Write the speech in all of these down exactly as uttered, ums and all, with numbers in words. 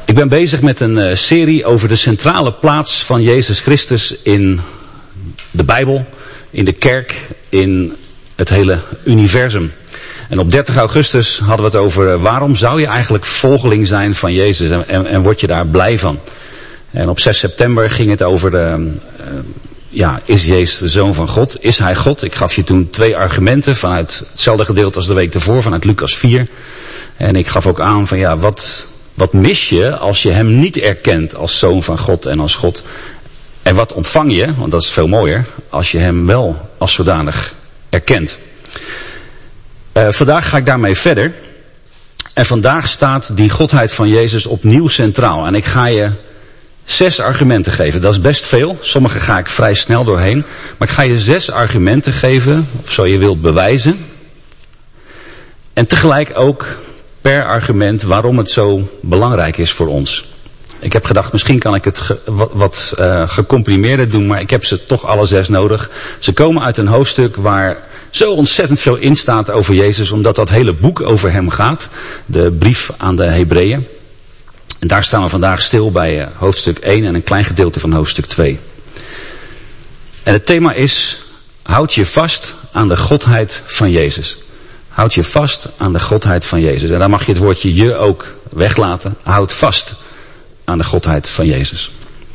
Ik ben bezig met een uh, serie over de centrale plaats van Jezus Christus in de Bijbel, in de kerk, in het hele universum. En op dertig augustus hadden we het over uh, waarom zou je eigenlijk volgeling zijn van Jezus en, en, en word je daar blij van. En op zes september ging het over de, uh, ja, is Jezus de Zoon van God? Is Hij God? Ik gaf je toen twee argumenten vanuit hetzelfde gedeelte als de week ervoor, vanuit Lucas vier. En ik gaf ook aan van ja, wat... Wat mis je als je hem niet erkent als Zoon van God en als God? En wat ontvang je, want dat is veel mooier, als je hem wel als zodanig erkent? Uh, vandaag ga ik daarmee verder. En vandaag staat die godheid van Jezus opnieuw centraal. En ik ga je zes argumenten geven. Dat is best veel. Sommige ga ik vrij snel doorheen. Maar ik ga je zes argumenten geven, of zo je wilt bewijzen. En tegelijk ook per argument waarom het zo belangrijk is voor ons. Ik heb gedacht, misschien kan ik het ge, wat, wat uh, gecomprimeerder doen, maar ik heb ze toch alle zes nodig. Ze komen uit een hoofdstuk waar zo ontzettend veel in staat over Jezus, omdat dat hele boek over hem gaat. De brief aan de Hebreeën. En daar staan we vandaag stil bij uh, hoofdstuk één en een klein gedeelte van hoofdstuk twee. En het thema is, houd je vast aan de godheid van Jezus. Houd je vast aan de godheid van Jezus. En dan mag je het woordje je ook weglaten. Houd vast aan de godheid van Jezus.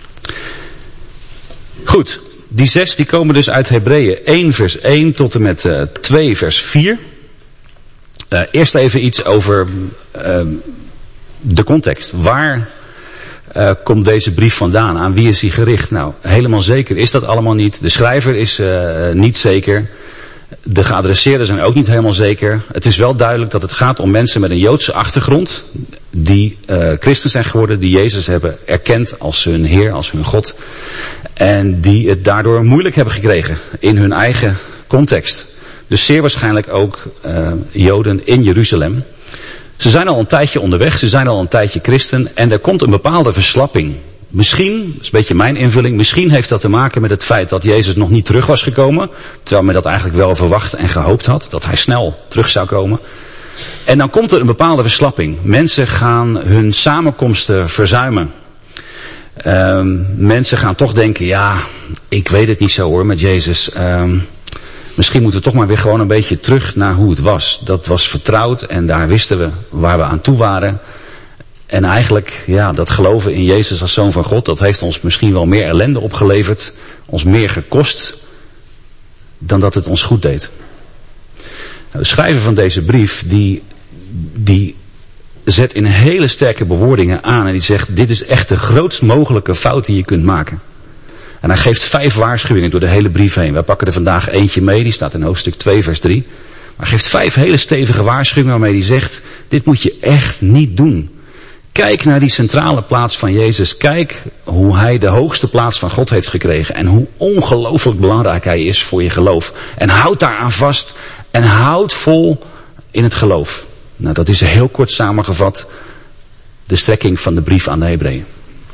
Goed, die zes die komen dus uit Hebreeën één vers één tot en met uh, twee vers vier. Uh, eerst even iets over uh, de context. Waar uh, komt deze brief vandaan? Aan wie is hij gericht? Nou, helemaal zeker is dat allemaal niet. De schrijver is uh, niet zeker. De geadresseerden zijn ook niet helemaal zeker. Het is wel duidelijk dat het gaat om mensen met een Joodse achtergrond. Die uh, christen zijn geworden. Die Jezus hebben erkend als hun Heer, als hun God. En die het daardoor moeilijk hebben gekregen in hun eigen context. Dus zeer waarschijnlijk ook uh, Joden in Jeruzalem. Ze zijn al een tijdje onderweg. Ze zijn al een tijdje christen. En er komt een bepaalde verslapping. Misschien, dat is een beetje mijn invulling, misschien heeft dat te maken met het feit dat Jezus nog niet terug was gekomen. Terwijl men dat eigenlijk wel verwacht en gehoopt had, dat hij snel terug zou komen. En dan komt er een bepaalde verslapping. Mensen gaan hun samenkomsten verzuimen. Um, mensen gaan toch denken, ja, ik weet het niet zo hoor met Jezus. Um, misschien moeten we toch maar weer gewoon een beetje terug naar hoe het was. Dat was vertrouwd en daar wisten we waar we aan toe waren. En eigenlijk, ja, dat geloven in Jezus als Zoon van God, dat heeft ons misschien wel meer ellende opgeleverd, ons meer gekost, dan dat het ons goed deed. Nou, de schrijver van deze brief, die, die zet in hele sterke bewoordingen aan en die zegt, dit is echt de grootst mogelijke fout die je kunt maken. En hij geeft vijf waarschuwingen door de hele brief heen. We pakken er vandaag eentje mee, die staat in hoofdstuk twee vers drie. Maar hij geeft vijf hele stevige waarschuwingen waarmee hij zegt, dit moet je echt niet doen. Kijk naar die centrale plaats van Jezus. Kijk hoe hij de hoogste plaats van God heeft gekregen. En hoe ongelooflijk belangrijk hij is voor je geloof. En houd daaraan vast. En houd vol in het geloof. Nou, dat is heel kort samengevat de strekking van de brief aan de Hebreeën.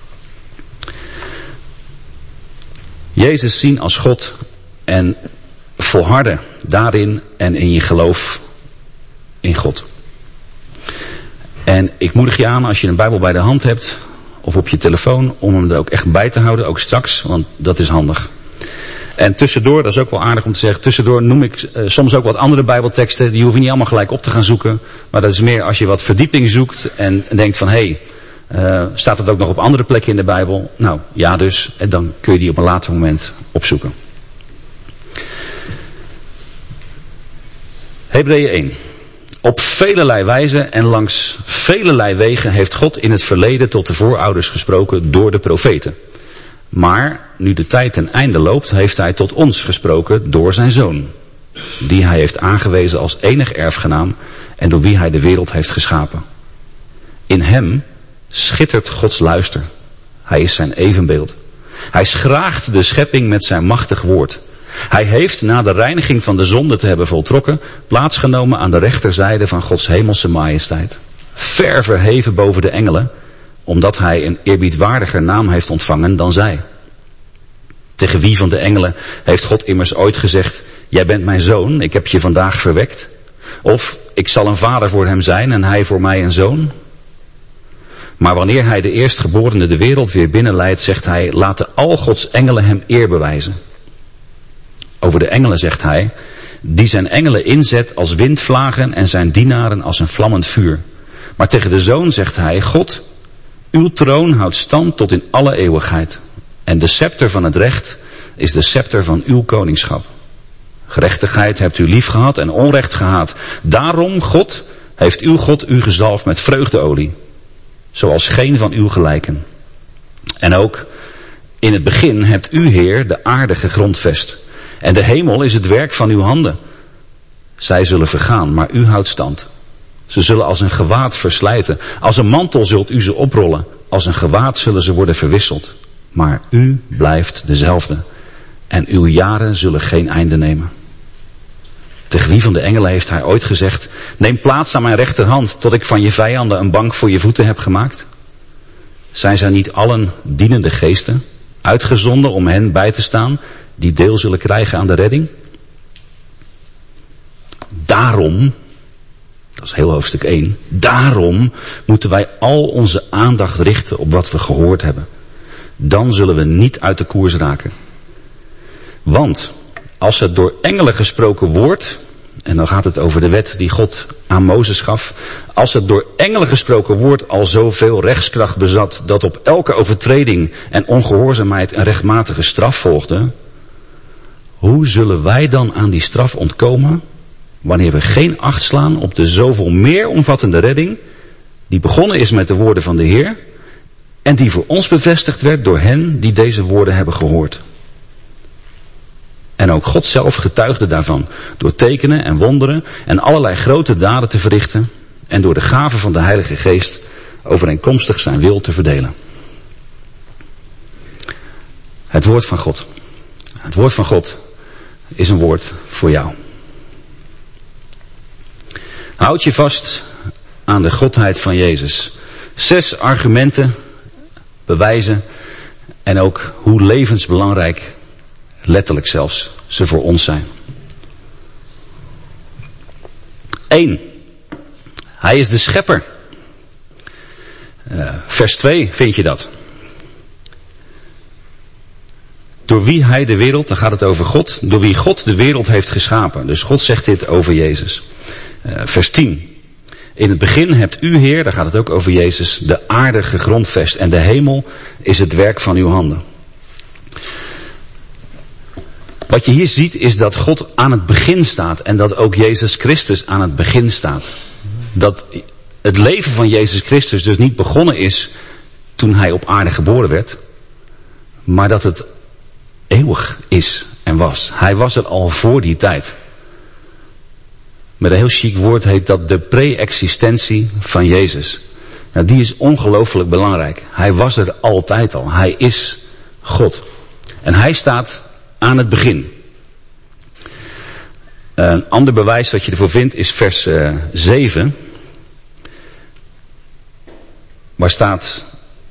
Jezus zien als God en volharden daarin en in je geloof in God. En ik moedig je aan, als je een Bijbel bij de hand hebt, of op je telefoon, om hem er ook echt bij te houden, ook straks, want dat is handig. En tussendoor, dat is ook wel aardig om te zeggen, tussendoor noem ik uh, soms ook wat andere Bijbelteksten, die hoef je niet allemaal gelijk op te gaan zoeken, maar dat is meer als je wat verdieping zoekt en denkt van, hé, hey, uh, staat het ook nog op andere plekken in de Bijbel? Nou, ja dus, en dan kun je die op een later moment opzoeken. Hebreeën één. Op velelei wijze en langs velelei wegen heeft God in het verleden tot de voorouders gesproken door de profeten. Maar nu de tijd ten einde loopt, heeft hij tot ons gesproken door zijn Zoon, die hij heeft aangewezen als enig erfgenaam en door wie hij de wereld heeft geschapen. In hem schittert Gods luister. Hij is zijn evenbeeld. Hij schraagt de schepping met zijn machtig woord. Hij heeft, na de reiniging van de zonde te hebben voltrokken, plaatsgenomen aan de rechterzijde van Gods hemelse majesteit. Ver verheven boven de engelen, omdat hij een eerbiedwaardiger naam heeft ontvangen dan zij. Tegen wie van de engelen heeft God immers ooit gezegd, jij bent mijn zoon, ik heb je vandaag verwekt? Of, ik zal een vader voor hem zijn en hij voor mij een zoon? Maar wanneer hij de eerstgeborene de wereld weer binnenleidt, zegt hij, laten al Gods engelen hem eer bewijzen. Over de engelen zegt hij, die zijn engelen inzet als windvlagen en zijn dienaren als een vlammend vuur. Maar tegen de Zoon zegt hij, God, uw troon houdt stand tot in alle eeuwigheid. En de scepter van het recht is de scepter van uw koningschap. Gerechtigheid hebt u lief gehad en onrecht gehaat. Daarom, God, heeft uw God u gezalfd met vreugdeolie, zoals geen van uw gelijken. En ook in het begin hebt u, Heer, de aarde gegrondvest. En de hemel is het werk van uw handen. Zij zullen vergaan, maar u houdt stand. Ze zullen als een gewaad verslijten. Als een mantel zult u ze oprollen. Als een gewaad zullen ze worden verwisseld. Maar u blijft dezelfde. En uw jaren zullen geen einde nemen. Tegen wie van de engelen heeft hij ooit gezegd, neem plaats aan mijn rechterhand, tot ik van je vijanden een bank voor je voeten heb gemaakt? Zijn zij niet allen dienende geesten, uitgezonden om hen bij te staan, die deel zullen krijgen aan de redding? Daarom, dat is heel hoofdstuk één, daarom moeten wij al onze aandacht richten op wat we gehoord hebben. Dan zullen we niet uit de koers raken. Want als het door engelen gesproken woord, en dan gaat het over de wet die God aan Mozes gaf, als het door engelen gesproken woord al zoveel rechtskracht bezat dat op elke overtreding en ongehoorzaamheid een rechtmatige straf volgde, hoe zullen wij dan aan die straf ontkomen wanneer we geen acht slaan op de zoveel meer omvattende redding die begonnen is met de woorden van de Heer en die voor ons bevestigd werd door hen die deze woorden hebben gehoord? En ook God zelf getuigde daarvan, door tekenen en wonderen en allerlei grote daden te verrichten en door de gave van de Heilige Geest overeenkomstig zijn wil te verdelen. Het woord van God. Het woord van God is een woord voor jou. Houd je vast aan de godheid van Jezus. Zes argumenten, bewijzen en ook hoe levensbelangrijk, letterlijk zelfs, ze voor ons zijn. Eén. Hij is de schepper. Uh, vers twee vind je dat. Door wie hij de wereld, dan gaat het over God, door wie God de wereld heeft geschapen. Dus God zegt dit over Jezus. Uh, vers tien. In het begin hebt u, Heer, daar gaat het ook over Jezus, de aarde gegrondvest en de hemel is het werk van uw handen. Wat je hier ziet is dat God aan het begin staat en dat ook Jezus Christus aan het begin staat. Dat het leven van Jezus Christus dus niet begonnen is toen hij op aarde geboren werd, maar dat het eeuwig is en was. Hij was er al voor die tijd. Met een heel chic woord heet dat de pre-existentie van Jezus. Nou, die is ongelooflijk belangrijk. Hij was er altijd al. Hij is God. En hij staat aan het begin. Een ander bewijs wat je ervoor vindt is vers uh, zeven. Waar staat...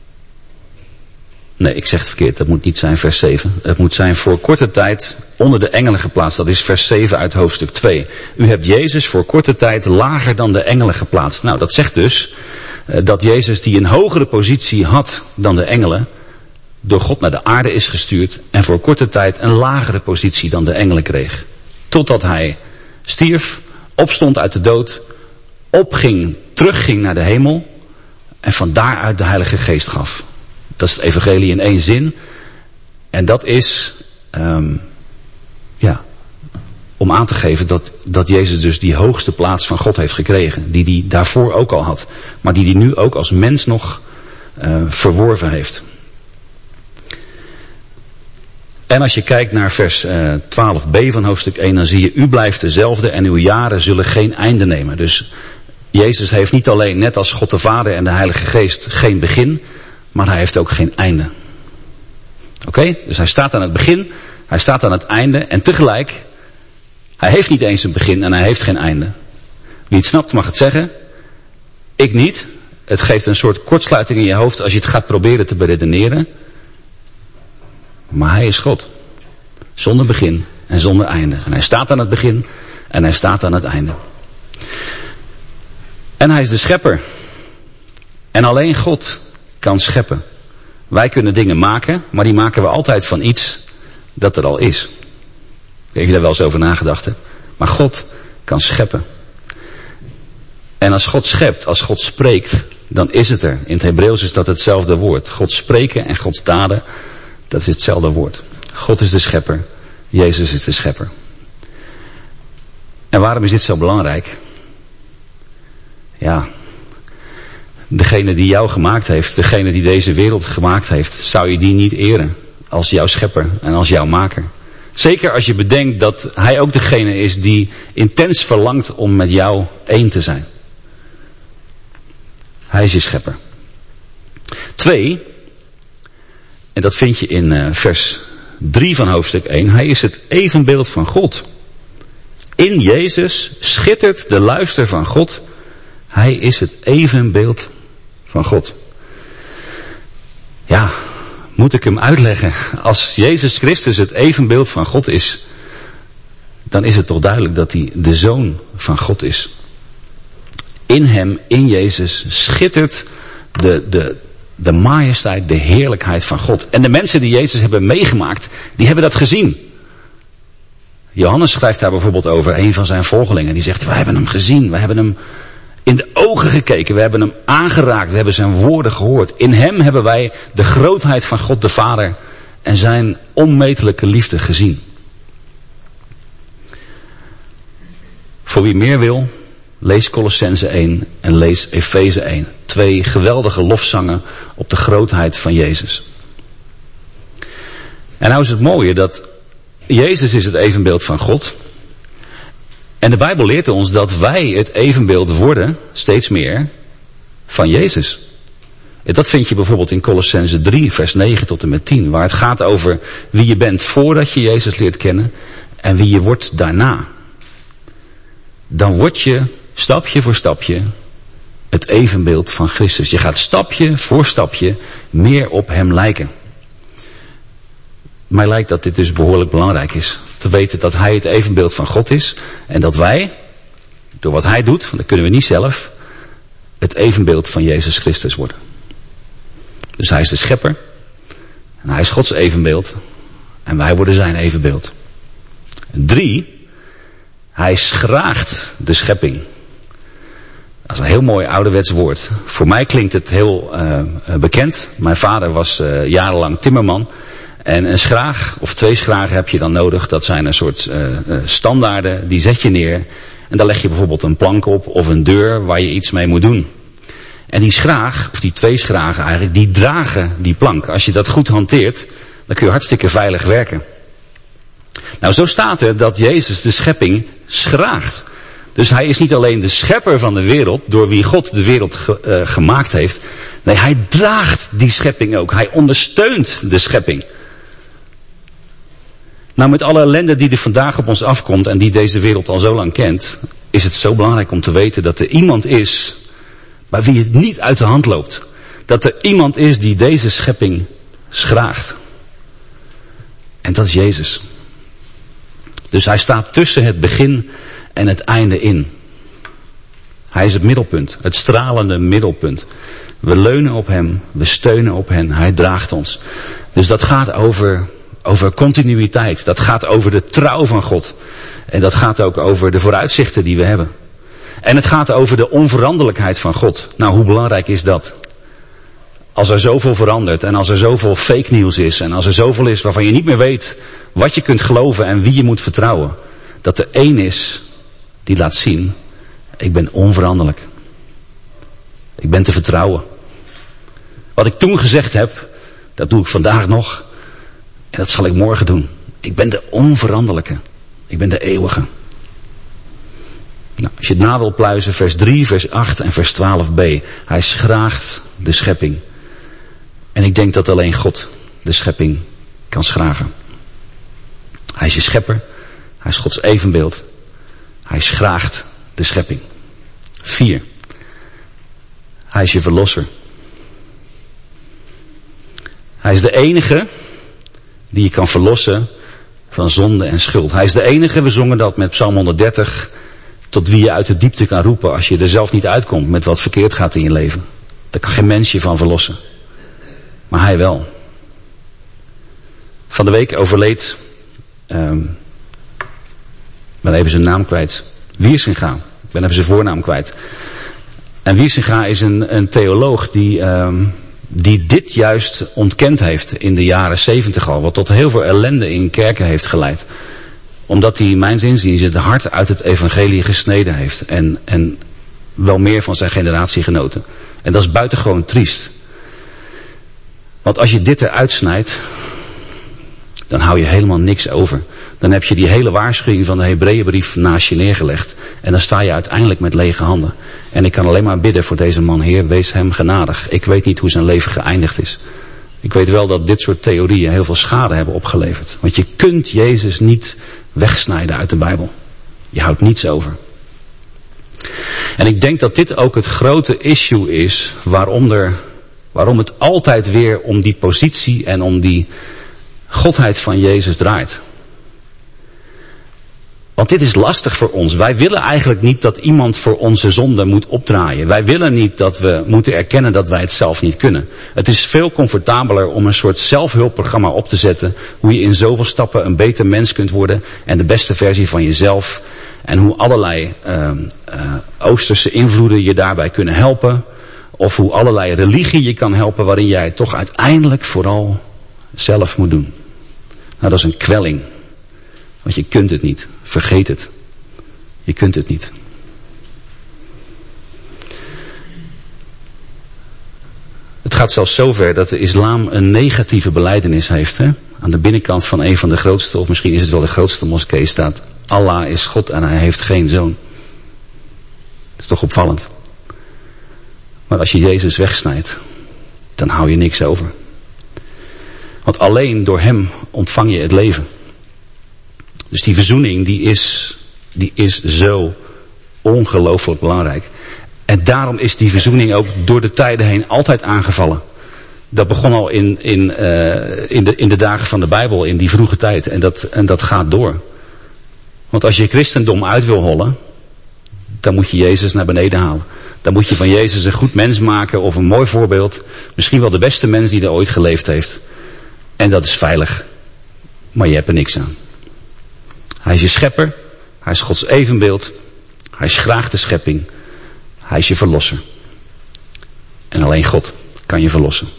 Nee, ik zeg het verkeerd. Dat moet niet zijn vers zeven. Het moet zijn voor korte tijd onder de engelen geplaatst. Dat is vers zeven uit hoofdstuk twee. U hebt Jezus voor korte tijd lager dan de engelen geplaatst. Nou, dat zegt dus uh, dat Jezus, die een hogere positie had dan de engelen, door God naar de aarde is gestuurd en voor korte tijd een lagere positie dan de engelen kreeg. Totdat hij stierf, opstond uit de dood, opging, terugging naar de hemel en van daaruit de Heilige Geest gaf. Dat is het evangelie in één zin. En dat is, um, ja, om aan te geven dat, dat Jezus dus die hoogste plaats van God heeft gekregen. Die hij daarvoor ook al had. Maar die hij nu ook als mens nog uh, verworven heeft. En als je kijkt naar vers uh, twaalf b van hoofdstuk één, dan zie je, u blijft dezelfde en uw jaren zullen geen einde nemen. Dus Jezus heeft niet alleen, net als God de Vader en de Heilige Geest, geen begin, maar hij heeft ook geen einde. Oké? Okay? Dus hij staat aan het begin, hij staat aan het einde en tegelijk, hij heeft niet eens een begin en hij heeft geen einde. Wie het snapt mag het zeggen, ik niet. Het geeft een soort kortsluiting in je hoofd als je het gaat proberen te beredeneren. Maar hij is God. Zonder begin en zonder einde. En hij staat aan het begin en hij staat aan het einde. En hij is de schepper. En alleen God kan scheppen. Wij kunnen dingen maken, maar die maken we altijd van iets dat er al is. Heb je daar wel eens over nagedacht? Hè? Maar God kan scheppen. En als God schept, als God spreekt, dan is het er. In het Hebreeuws is dat hetzelfde woord. God spreken en Gods daden, dat is hetzelfde woord. God is de schepper, Jezus is de schepper. En waarom is dit zo belangrijk? Ja, degene die jou gemaakt heeft, degene die deze wereld gemaakt heeft, zou je die niet eren als jouw schepper en als jouw maker. Zeker als je bedenkt dat hij ook degene is die intens verlangt om met jou één te zijn. Hij is je schepper. Twee, en dat vind je in uh, vers drie van hoofdstuk één. Hij is het evenbeeld van God. In Jezus schittert de luister van God. Hij is het evenbeeld van God. Ja, moet ik hem uitleggen? Als Jezus Christus het evenbeeld van God is, dan is het toch duidelijk dat hij de Zoon van God is. In hem, in Jezus, schittert de, de, de majesteit, de heerlijkheid van God. En de mensen die Jezus hebben meegemaakt, die hebben dat gezien. Johannes schrijft daar bijvoorbeeld over, een van zijn volgelingen. Die zegt, wij hebben hem gezien, wij hebben hem in de ogen gekeken, we hebben hem aangeraakt, we hebben zijn woorden gehoord. In hem hebben wij de grootheid van God de Vader en zijn onmetelijke liefde gezien. Voor wie meer wil, lees Colossenzen één en lees Efeze één. Twee geweldige lofzangen op de grootheid van Jezus. En nou is het mooie dat Jezus is het evenbeeld van God. En de Bijbel leert ons dat wij het evenbeeld worden, steeds meer, van Jezus. En dat vind je bijvoorbeeld in Colossenzen drie, vers negen tot en met tien. Waar het gaat over wie je bent voordat je Jezus leert kennen en wie je wordt daarna. Dan word je stapje voor stapje het evenbeeld van Christus. Je gaat stapje voor stapje meer op hem lijken. Mij lijkt dat dit dus behoorlijk belangrijk is. Te weten dat hij het evenbeeld van God is. En dat wij, door wat hij doet, want dat kunnen we niet zelf, het evenbeeld van Jezus Christus worden. Dus hij is de schepper. En hij is Gods evenbeeld. En wij worden zijn evenbeeld. Drie, hij schraagt de schepping. Dat is een heel mooi ouderwets woord. Voor mij klinkt het heel uh, bekend. Mijn vader was uh, jarenlang timmerman. En een schraag, of twee schragen heb je dan nodig. Dat zijn een soort uh, standaarden, die zet je neer. En daar leg je bijvoorbeeld een plank op of een deur waar je iets mee moet doen. En die schraag, of die twee schragen eigenlijk, die dragen die plank. Als je dat goed hanteert, dan kun je hartstikke veilig werken. Nou, zo staat er dat Jezus de schepping schraagt. Dus hij is niet alleen de schepper van de wereld, door wie God de wereld ge, uh, gemaakt heeft. Nee, hij draagt die schepping ook. Hij ondersteunt de schepping. Nou, met alle ellende die er vandaag op ons afkomt en die deze wereld al zo lang kent, is het zo belangrijk om te weten dat er iemand is bij wie het niet uit de hand loopt. Dat er iemand is die deze schepping schraagt. En dat is Jezus. Dus hij staat tussen het begin en het einde in. Hij is het middelpunt, het stralende middelpunt. We leunen op hem, we steunen op hem, hij draagt ons. Dus dat gaat over, over continuïteit, dat gaat over de trouw van God. En dat gaat ook over de vooruitzichten die we hebben. En het gaat over de onveranderlijkheid van God. Nou, hoe belangrijk is dat? Als er zoveel verandert en als er zoveel fake nieuws is en als er zoveel is waarvan je niet meer weet wat je kunt geloven en wie je moet vertrouwen. Dat er één is die laat zien, ik ben onveranderlijk. Ik ben te vertrouwen. Wat ik toen gezegd heb, dat doe ik vandaag nog. En dat zal ik morgen doen. Ik ben de onveranderlijke. Ik ben de eeuwige. Nou, als je het na wil pluizen, vers drie, vers acht en vers twaalf b. Hij schraagt de schepping. En ik denk dat alleen God de schepping kan schragen. Hij is je schepper. Hij is Gods evenbeeld. Hij schraagt de schepping. Vier. Hij is je verlosser. Hij is de enige die je kan verlossen van zonde en schuld. Hij is de enige, we zongen dat met Psalm honderddertig, tot wie je uit de diepte kan roepen als je er zelf niet uitkomt met wat verkeerd gaat in je leven. Daar kan geen mens je van verlossen. Maar hij wel. Van de week overleed, um, ik ben even zijn naam kwijt, Wiersinga. Ik ben even zijn voornaam kwijt. En Wiersinga is een, een theoloog die, um, die dit juist ontkend heeft in de jaren zeventig al. Wat tot heel veel ellende in kerken heeft geleid. Omdat hij, mijns inziens, het hart uit het evangelie gesneden heeft. En, en wel meer van zijn generatiegenoten. En dat is buitengewoon triest. Want als je dit eruit snijdt, dan hou je helemaal niks over. Dan heb je die hele waarschuwing van de Hebreeënbrief naast je neergelegd. En dan sta je uiteindelijk met lege handen. En ik kan alleen maar bidden voor deze man. Heer, wees hem genadig. Ik weet niet hoe zijn leven geëindigd is. Ik weet wel dat dit soort theorieën heel veel schade hebben opgeleverd. Want je kunt Jezus niet wegsnijden uit de Bijbel. Je houdt niets over. En ik denk dat dit ook het grote issue is waarom, er, waarom het altijd weer om die positie en om die godheid van Jezus draait. Want dit is lastig voor ons. Wij willen eigenlijk niet dat iemand voor onze zonde moet opdraaien. Wij willen niet dat we moeten erkennen dat wij het zelf niet kunnen. Het is veel comfortabeler om een soort zelfhulpprogramma op te zetten. Hoe je in zoveel stappen een beter mens kunt worden. En de beste versie van jezelf. En hoe allerlei uh, uh, Oosterse invloeden je daarbij kunnen helpen. Of hoe allerlei religie je kan helpen waarin jij het toch uiteindelijk vooral zelf moet doen. Nou, dat is een kwelling. Want je kunt het niet. Vergeet het. Je kunt het niet. Het gaat zelfs zover dat de islam een negatieve belijdenis heeft. Hè? Aan de binnenkant van een van de grootste, of misschien is het wel de grootste moskee, staat: Allah is God en hij heeft geen zoon. Dat is toch opvallend. Maar als je Jezus wegsnijdt, dan hou je niks over. Want alleen door hem ontvang je het leven. Dus die verzoening die is, die is zo ongelooflijk belangrijk. En daarom is die verzoening ook door de tijden heen altijd aangevallen. Dat begon al in, in, uh, in, de, in de dagen van de Bijbel, in die vroege tijd. En dat, en dat gaat door. Want als je christendom uit wil hollen, dan moet je Jezus naar beneden halen. Dan moet je van Jezus een goed mens maken of een mooi voorbeeld. Misschien wel de beste mens die er ooit geleefd heeft. En dat is veilig. Maar je hebt er niks aan. Hij is je schepper. Hij is Gods evenbeeld. Hij is graag de schepping. Hij is je verlosser. En alleen God kan je verlossen.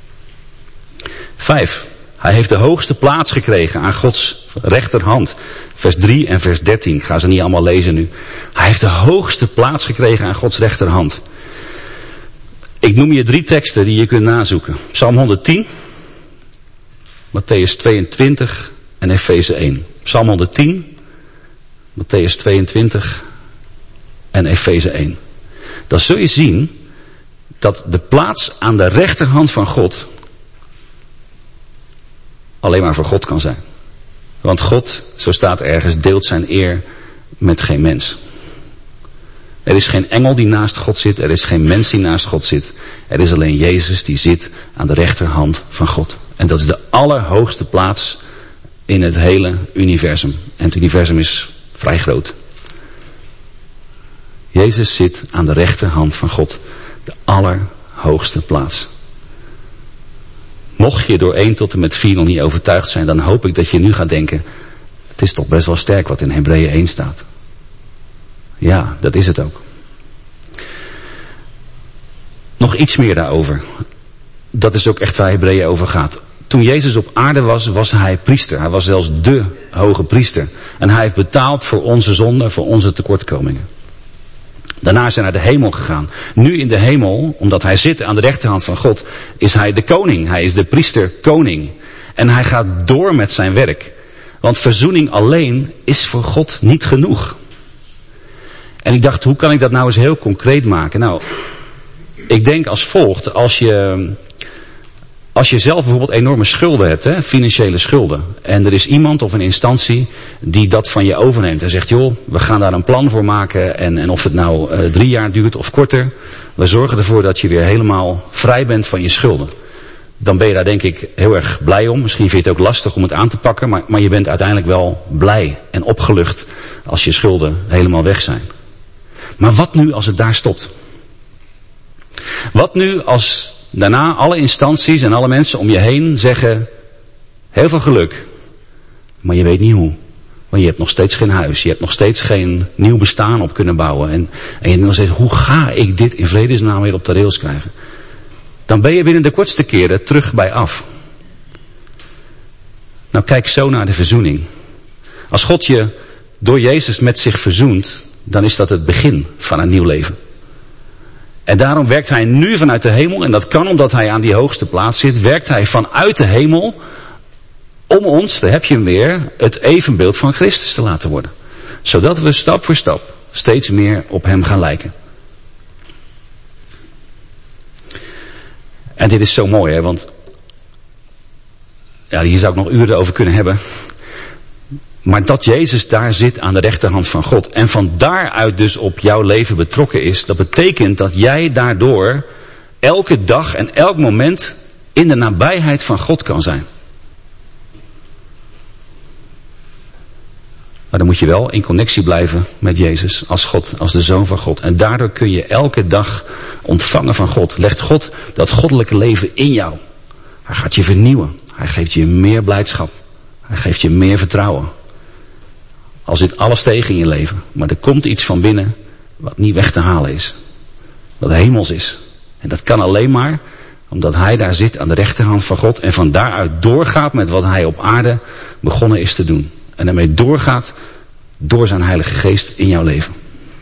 Vijf. Hij heeft de hoogste plaats gekregen aan Gods rechterhand. Vers drie en vers dertien. Ik ga ze niet allemaal lezen nu. Hij heeft de hoogste plaats gekregen aan Gods rechterhand. Ik noem je drie teksten die je kunt nazoeken. Psalm honderdtien. Matthäus tweeëntwintig en Efeze één. Psalm honderdtien. Matthäus tweeëntwintig en Efeze één. Dan zul je zien dat de plaats aan de rechterhand van God alleen maar voor God kan zijn. Want God, zo staat ergens, deelt zijn eer met geen mens. Er is geen engel die naast God zit. Er is geen mens die naast God zit. Er is alleen Jezus die zit aan de rechterhand van God. En dat is de allerhoogste plaats in het hele universum. En het universum is vrij groot. Jezus zit aan de rechterhand van God. De allerhoogste plaats. Mocht je door één tot en met vier nog niet overtuigd zijn, dan hoop ik dat je nu gaat denken: het is toch best wel sterk wat in Hebreeën één staat. Ja, dat is het ook. Nog iets meer daarover. Dat is ook echt waar Hebreeën over gaat. Toen Jezus op aarde was, was hij priester. Hij was zelfs de hoge priester. En hij heeft betaald voor onze zonden, voor onze tekortkomingen. Daarna is hij naar de hemel gegaan. Nu in de hemel, omdat hij zit aan de rechterhand van God, is hij de koning. Hij is de priester-koning. En hij gaat door met zijn werk. Want verzoening alleen is voor God niet genoeg. En ik dacht, hoe kan ik dat nou eens heel concreet maken? Nou, ik denk als volgt. Als je, als je zelf bijvoorbeeld enorme schulden hebt, hè, financiële schulden. En er is iemand of een instantie die dat van je overneemt. En zegt, joh, we gaan daar een plan voor maken. En, en of het nou uh, drie jaar duurt of korter. We zorgen ervoor dat je weer helemaal vrij bent van je schulden. Dan ben je daar denk ik heel erg blij om. Misschien vind je het ook lastig om het aan te pakken. Maar, maar je bent uiteindelijk wel blij en opgelucht als je schulden helemaal weg zijn. Maar wat nu als het daar stopt? Wat nu als daarna alle instanties en alle mensen om je heen zeggen, heel veel geluk, maar je weet niet hoe. Want je hebt nog steeds geen huis, je hebt nog steeds geen nieuw bestaan op kunnen bouwen. En, en je denkt nog steeds, hoe ga ik dit in vredesnaam weer op de rails krijgen? Dan ben je binnen de kortste keren terug bij af. Nou, kijk zo naar de verzoening. Als God je door Jezus met zich verzoent, dan is dat het begin van een nieuw leven. En daarom werkt hij nu vanuit de hemel, en dat kan omdat hij aan die hoogste plaats zit, werkt hij vanuit de hemel om ons, daar heb je hem weer, het evenbeeld van Christus te laten worden. Zodat we stap voor stap steeds meer op hem gaan lijken. En dit is zo mooi, hè, want ja, hier zou ik nog uren over kunnen hebben. Maar dat Jezus daar zit aan de rechterhand van God en van daaruit dus op jouw leven betrokken is, dat betekent dat jij daardoor elke dag en elk moment in de nabijheid van God kan zijn. Maar dan moet je wel in connectie blijven met Jezus als God, als de Zoon van God. En daardoor kun je elke dag ontvangen van God. Legt God dat goddelijke leven in jou. Hij gaat je vernieuwen. Hij geeft je meer blijdschap. Hij geeft je meer vertrouwen. Al zit alles tegen in je leven. Maar er komt iets van binnen wat niet weg te halen is. Wat hemels is. En dat kan alleen maar omdat hij daar zit aan de rechterhand van God. En van daaruit doorgaat met wat hij op aarde begonnen is te doen. En daarmee doorgaat door zijn Heilige Geest in jouw leven.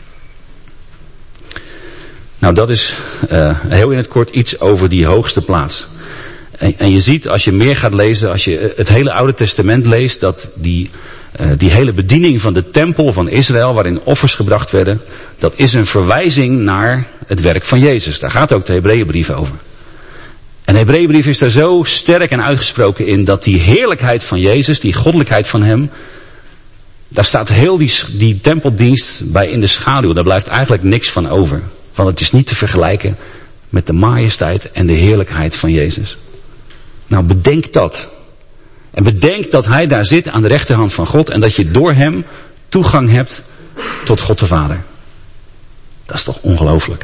Nou, dat is uh, heel in het kort iets over die hoogste plaats. En, en je ziet als je meer gaat lezen, als je het hele Oude Testament leest, dat die, uh, die hele bediening van de tempel van Israël, waarin offers gebracht werden, dat is een verwijzing naar het werk van Jezus. Daar gaat ook de Hebreeënbrief over. En de Hebreeënbrief is daar zo sterk en uitgesproken in dat die heerlijkheid van Jezus, die goddelijkheid van hem, daar staat heel die, die tempeldienst bij in de schaduw. Daar blijft eigenlijk niks van over. Want het is niet te vergelijken met de majesteit en de heerlijkheid van Jezus. Nou, bedenk dat. En bedenk dat hij daar zit aan de rechterhand van God en dat je door hem toegang hebt tot God de Vader. Dat is toch ongelooflijk.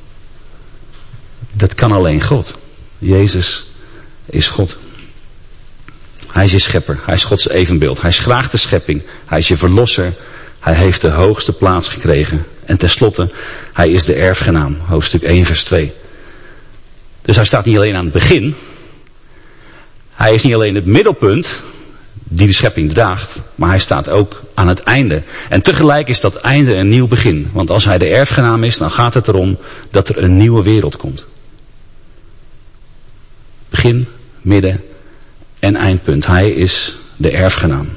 Dat kan alleen God. Jezus is God. Hij is je schepper. Hij is Gods evenbeeld. Hij is graag de schepping. Hij is je verlosser. Hij heeft de hoogste plaats gekregen. En tenslotte, hij is de erfgenaam. Hoofdstuk één vers twee. Dus hij staat niet alleen aan het begin. Hij is niet alleen het middelpunt die de schepping draagt. Maar hij staat ook aan het einde. En tegelijk is dat einde een nieuw begin. Want als hij de erfgenaam is, dan gaat het erom dat er een nieuwe wereld komt. Begin, midden en eindpunt. Hij is de erfgenaam.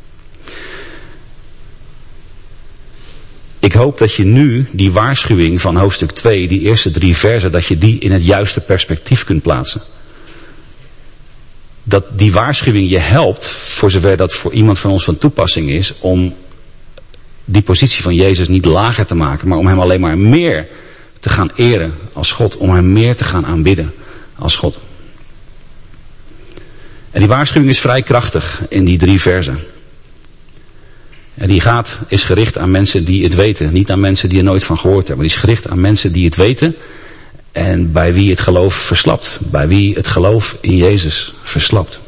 Ik hoop dat je nu die waarschuwing van hoofdstuk twee, die eerste drie versen, dat je die in het juiste perspectief kunt plaatsen. Dat die waarschuwing je helpt, voor zover dat voor iemand van ons van toepassing is, om die positie van Jezus niet lager te maken, maar om hem alleen maar meer te gaan eren als God, om hem meer te gaan aanbidden als God. En die waarschuwing is vrij krachtig in die drie versen. En die gaat, is gericht aan mensen die het weten. Niet aan mensen die er nooit van gehoord hebben. Die is gericht aan mensen die het weten. En bij wie het geloof verslapt. Bij wie het geloof in Jezus verslapt.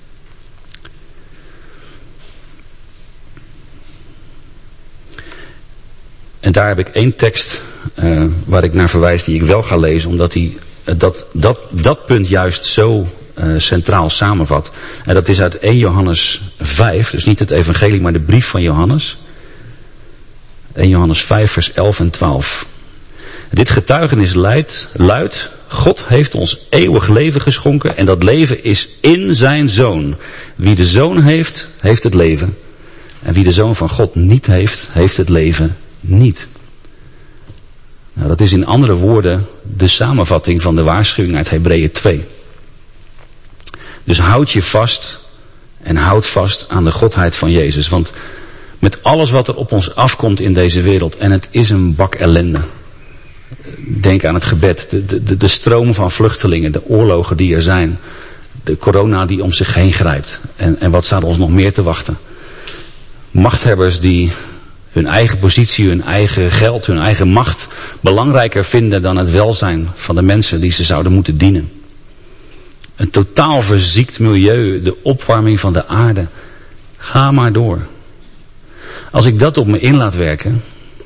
En daar heb ik één tekst uh, waar ik naar verwijs die ik wel ga lezen. Omdat die uh, dat, dat, dat punt juist zo uh, centraal samenvat. En dat is uit eerste Johannes vijf. Dus niet het evangelie, maar de brief van Johannes. eerste Johannes vijf vers elf en twaalf. Dit getuigenis luidt, luidt, God heeft ons eeuwig leven geschonken en dat leven is in zijn Zoon. Wie de Zoon heeft, heeft het leven. En wie de Zoon van God niet heeft, heeft het leven niet. Nou, dat is in andere woorden de samenvatting van de waarschuwing uit Hebreeën twee. Dus houd je vast en houd vast aan de godheid van Jezus. Want met alles wat er op ons afkomt in deze wereld, en het is een bak ellende. Denk aan het gebed, de, de, de stroom van vluchtelingen, de oorlogen die er zijn, de corona die om zich heen grijpt. En, en wat staat ons nog meer te wachten? Machthebbers die hun eigen positie, hun eigen geld, hun eigen macht belangrijker vinden dan het welzijn van de mensen die ze zouden moeten dienen. Een totaal verziekt milieu, de opwarming van de aarde. Ga maar door. Als ik dat op me in laat werken,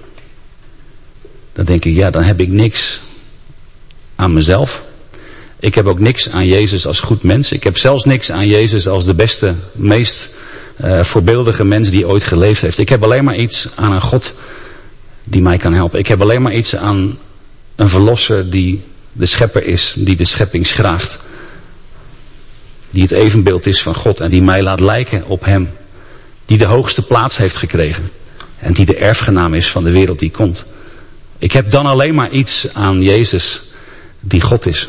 dan denk ik, ja, dan heb ik niks aan mezelf. Ik heb ook niks aan Jezus als goed mens. Ik heb zelfs niks aan Jezus als de beste, meest uh, voorbeeldige mens die ooit geleefd heeft. Ik heb alleen maar iets aan een God die mij kan helpen. Ik heb alleen maar iets aan een verlosser die de schepper is, die de schepping schraagt. Die het evenbeeld is van God en die mij laat lijken op hem. Die de hoogste plaats heeft gekregen. En die de erfgenaam is van de wereld die komt. Ik heb dan alleen maar iets aan Jezus die God is.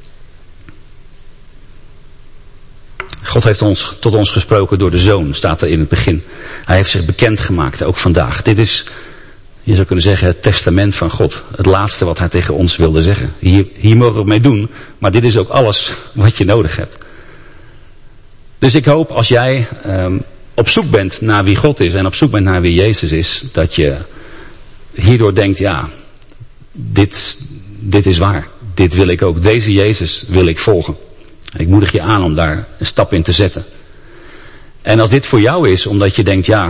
God heeft ons, tot ons gesproken door de Zoon, staat er in het begin. Hij heeft zich bekendgemaakt, ook vandaag. Dit is, je zou kunnen zeggen, het testament van God. Het laatste wat hij tegen ons wilde zeggen. Hier, hier mogen we het mee doen, maar dit is ook alles wat je nodig hebt. Dus ik hoop als jij um, op zoek bent naar wie God is en op zoek bent naar wie Jezus is, dat je hierdoor denkt, ja, dit, dit is waar. Dit wil ik ook. Deze Jezus wil ik volgen. Ik moedig je aan om daar een stap in te zetten. En als dit voor jou is, omdat je denkt, ja,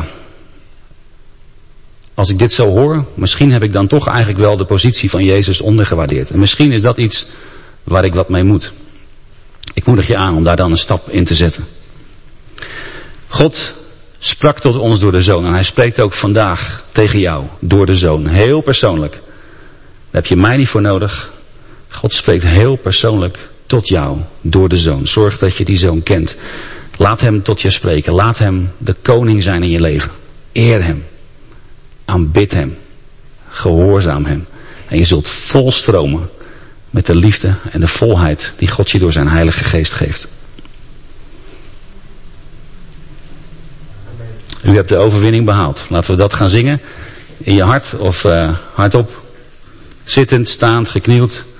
als ik dit zo hoor, misschien heb ik dan toch eigenlijk wel de positie van Jezus ondergewaardeerd. En misschien is dat iets waar ik wat mee moet. Ik moedig je aan om daar dan een stap in te zetten. God sprak tot ons door de Zoon. En hij spreekt ook vandaag tegen jou door de Zoon. Heel persoonlijk. Daar heb je mij niet voor nodig. God spreekt heel persoonlijk tot jou door de Zoon. Zorg dat je die Zoon kent. Laat hem tot je spreken. Laat hem de koning zijn in je leven. Eer hem. Aanbid hem. Gehoorzaam hem. En je zult volstromen met de liefde en de volheid die God je door zijn Heilige Geest geeft. U hebt de overwinning behaald. Laten we dat gaan zingen. In je hart of uh, hardop. Zittend, staand, geknield.